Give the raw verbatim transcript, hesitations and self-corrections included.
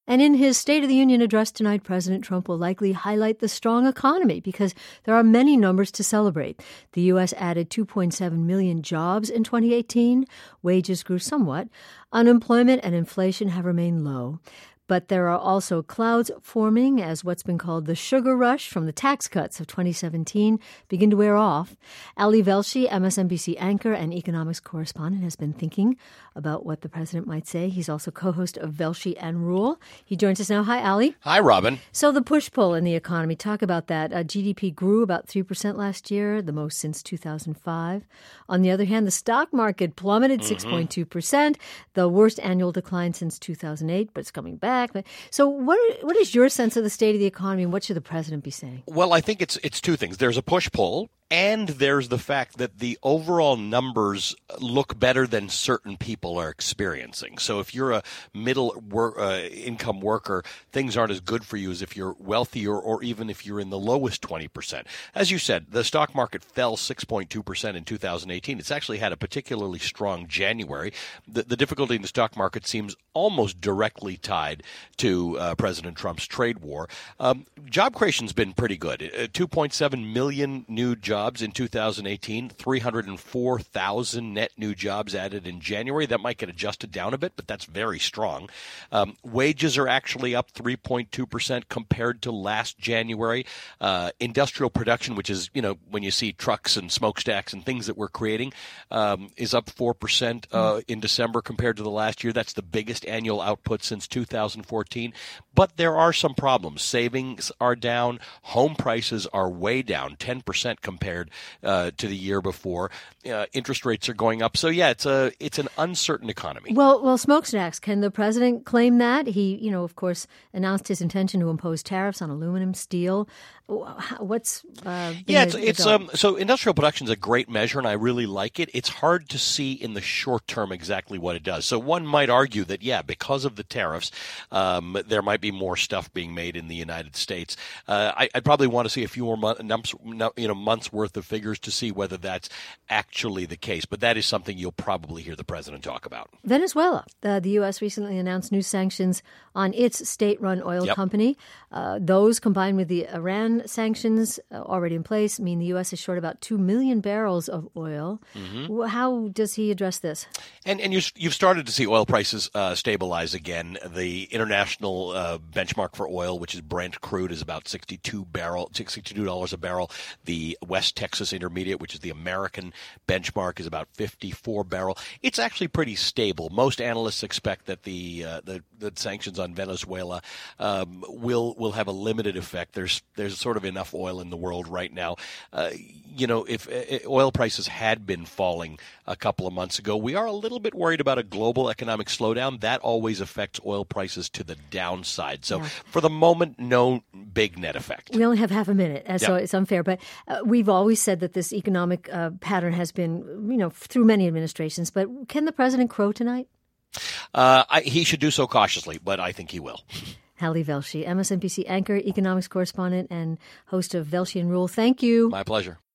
And in his State of the Union address tonight, President Trump will likely highlight the strong economy because there are many numbers to celebrate. The U S added two point seven million jobs in twenty eighteen. Wages grew somewhat. Unemployment and inflation have remained low. But there are also clouds forming as what's been called the sugar rush from the tax cuts of twenty seventeen begin to wear off. Ali Velshi, M S N B C anchor and economics correspondent, has been thinking about what the president might say. He's also co-host of Velshi and Rule. He joins us now. Hi, Ali. Hi, Robin. So the push-pull in the economy, talk about that. Uh, G D P grew about three percent last year, the most since two thousand five. On the other hand, the stock market plummeted mm-hmm. six point two percent, the worst annual decline since two thousand eight, but it's coming back. So what what is your sense of the state of the economy, and what should the president be saying? Well, I think it's it's two things. There's a push-pull, and there's the fact that the overall numbers look better than certain people are experiencing. So if you're a middle wor- uh, income worker, things aren't as good for you as if you're wealthier or even if you're in the lowest twenty percent. As you said, the stock market fell six point two percent in two thousand eighteen. It's actually had a particularly strong January. The, the difficulty in the stock market seems almost directly tied to uh, President Trump's trade war. Um, job creation's been pretty good. Uh, two point seven million new jobs in two thousand eighteen, three hundred four thousand net new jobs added in January. That might get adjusted down a bit, but that's very strong. Um, wages are actually up three point two percent compared to last January. Uh, industrial production, which is, you know, when you see trucks and smokestacks and things that we're creating, um, is up four percent uh, in December compared to the last year. That's the biggest annual output since two thousand fourteen. But there are some problems. Savings are down. Home prices are way down, ten percent compared uh, to the year before. Uh, interest rates are going up. So, yeah, it's a it's an uncertain economy. Well, well, smokestacks, can the president claim that? He, you know, of course, announced his intention to impose tariffs on aluminum, steel. What's uh, yeah, it's, it's um, so industrial production is a great measure, and I really like it. It's hard to see in the short term exactly what it does. So one might argue that, yeah, because of the tariffs, um, there might be more stuff being made in the United States. Uh, I, I'd probably want to see a few more months, you know, months worth of figures to see whether that's actually the case. But that is something you'll probably hear the president talk about. Venezuela. Uh, the U S recently announced new sanctions on its state-run oil yep. company. Uh, those, combined with the Iran sanctions uh, already in place, mean the U S is short about two million barrels of oil. Mm-hmm. How does he address this? And and you, you've started to see oil prices uh, stabilize again. The international uh, benchmark for oil, which is Brent crude, is about sixty-two barrel, sixty-two dollars a barrel. The West Texas Intermediate, which is the American benchmark, is about fifty-four barrel. It's actually pretty stable. Most analysts expect that the uh, the, the sanctions on Venezuela um, will will have a limited effect. There's there's sort of enough oil in the world right now. Uh, you know, if uh, oil prices had been falling a couple of months ago, we are a little bit worried about a global economic slowdown. That always affects oil prices to the downside. So yeah. for the moment, no big net effect. We only have half a minute, uh, so yep. it's unfair. But uh, we've always said that this economic uh, pattern has been, you know, through many administrations. But can the president crow tonight? Uh, I, he should do so cautiously, but I think he will. Ali Velshi, M S N B C anchor, economics correspondent, and host of Velshi and Rule. Thank you. My pleasure.